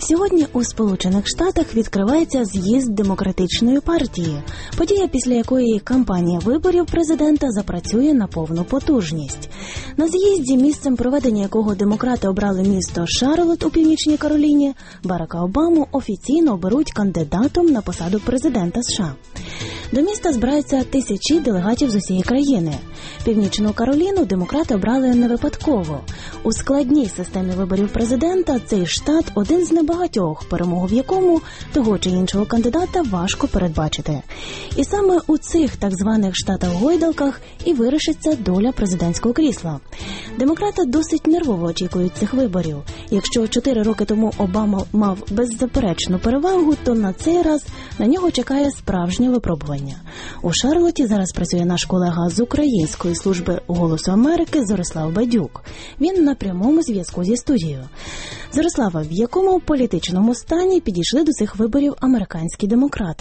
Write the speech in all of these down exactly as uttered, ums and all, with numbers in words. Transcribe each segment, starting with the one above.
Сьогодні у Сполучених Штатах відкривається з'їзд Демократичної партії, подія, після якої кампанія виборів президента запрацює на повну потужність. На з'їзді, місцем проведення якого демократи обрали місто Шарлотт у Північній Кароліні, Барака Обаму офіційно оберуть кандидатом на посаду президента США. До міста збираються тисячі делегатів з усієї країни. Північну Кароліну демократи обрали не випадково. У складній системі виборів президента цей штат – один з небагатьох, перемогу в якому того чи іншого кандидата важко передбачити. І саме у цих так званих штатах-гойдалках і вирішиться доля президентського крісла. Демократи досить нервово очікують цих виборів. Якщо чотири роки тому Обама мав беззаперечну перевагу, то на цей раз на нього чекає справжнє випробування. У Шарлотті зараз працює наш колега з Української служби «Голосу Америки» Зорислав Бадюк. Він на прямому зв'язку зі студією. Зорислава, в якому політичному стані підійшли до цих виборів американські демократи?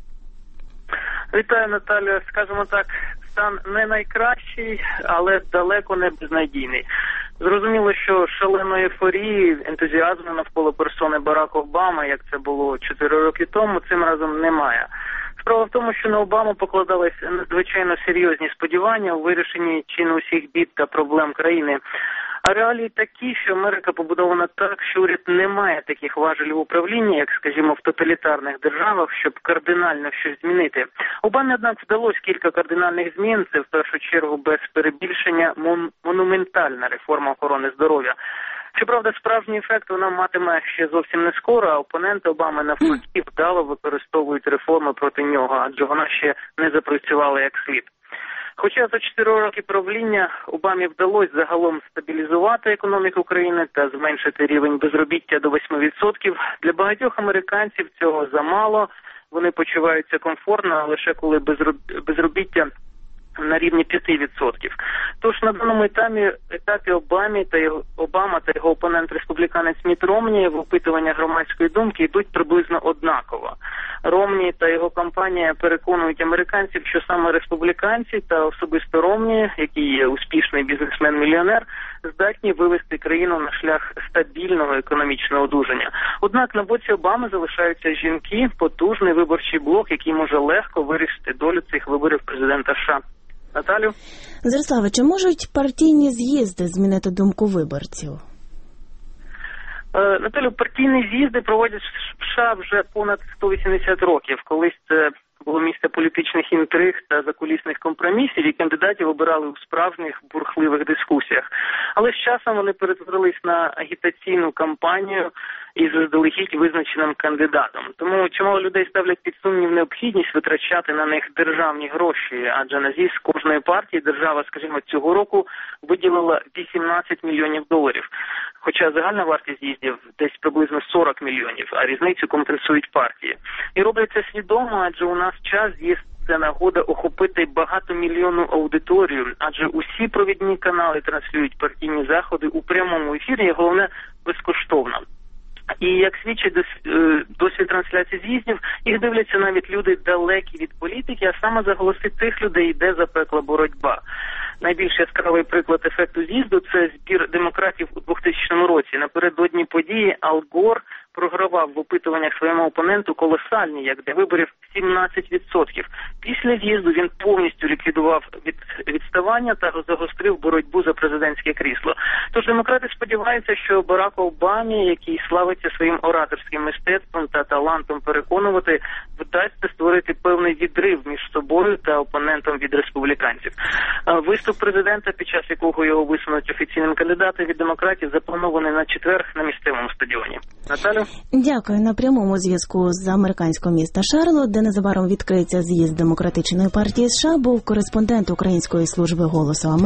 Вітаю, Наталія. Скажімо так, стан не найкращий, але далеко не безнадійний. Зрозуміло, що шаленої ейфорії, ентузіазму навколо персони Барака Обами, як це було чотири роки тому, цим разом немає. Справа в тому, що на Обаму покладались надзвичайно серйозні сподівання у вирішенні чи не усіх бід та проблем країни. А реалії такі, що Америка побудована так, що уряд не має таких важелів управління, як, скажімо, в тоталітарних державах, щоб кардинально щось змінити. Обамі, однак, вдалося кілька кардинальних змін. Це, в першу чергу, без перебільшення, мон- монументальна реформа охорони здоров'я. Щоправда, справжній ефект вона матиме ще зовсім не скоро, а опоненти Обами навпаки вдало використовують реформи проти нього, адже вона ще не запрацювала як слід. Хоча за чотири роки правління Обамі вдалося загалом стабілізувати економіку країни та зменшити рівень безробіття до восьми відсотків, для багатьох американців цього замало, вони почуваються комфортно, лише коли безробіття на рівні п'яти відсотків. Тож на даному етапі, етапі Обамі та його, Обама та його опонент-республіканець Мітт Ромні в опитуванні громадської думки йдуть приблизно однаково. Ромні та його кампанія переконують американців, що саме республіканці та особисто Ромні, який є успішний бізнесмен-мільйонер, здатні вивести країну на шлях стабільного економічного одужання. Однак на боці Обами залишаються жінки, потужний виборчий блок, який може легко вирішити долю цих виборів президента США. Наталю? Зориславе, чи можуть партійні з'їзди змінити думку виборців? Е, Наталю, партійні з'їзди проводять в США вже понад сто вісімдесят років. Колись це було місце політичних інтриг та закулісних компромісів, і кандидатів обирали у справжніх бурхливих дискусіях. Але з часом вони перетворились на агітаційну кампанію із заздалегідь визначеним кандидатом. Тому чимало людей ставлять під сумнів необхідність витрачати на них державні гроші, адже на з'їзд кожної партії держава, скажімо, цього року виділила вісімнадцять мільйонів доларів. Хоча загальна вартість з'їздів десь приблизно сорок мільйонів, а різницю компенсують партії. І роблять це свідомо, адже у нас час з'їзд – це нагода охопити багатомільйонну аудиторію, адже усі провідні канали транслюють партійні заходи у прямому ефірі, і головне – безкоштовно. І як свідчить досвід трансляції з'їздів, їх дивляться навіть люди далекі від політики, а саме за голоси цих людей йде запекла боротьба. Найбільш яскравий приклад ефекту з'їзду – це збір демократів у двохтисячному році. Напередодні події Ал Гор програвав в опитуваннях своєму опоненту колосальні, як для виборів, сімнадцять відсотків. Після з'їзду він повністю ліквідував від, відставання та загострив боротьбу за президентське крісло. Тож демократи сподіваються, що Бараку Обамі, який славиться своїм ораторським мистецтвом та талантом переконувати, вдасться створити певний відрив між собою та опонентом від республіканців. Виступ президента, під час якого його висунуть офіційним кандидатом від демократів, запланований на четвер на місцевому стадіоні. Наталю? Дякую. На прямому зв'язку з американського міста Шарлотт, де незабаром відкриється з'їзд Демократичної партії США, був кореспондент Української служби «Голосу Америки»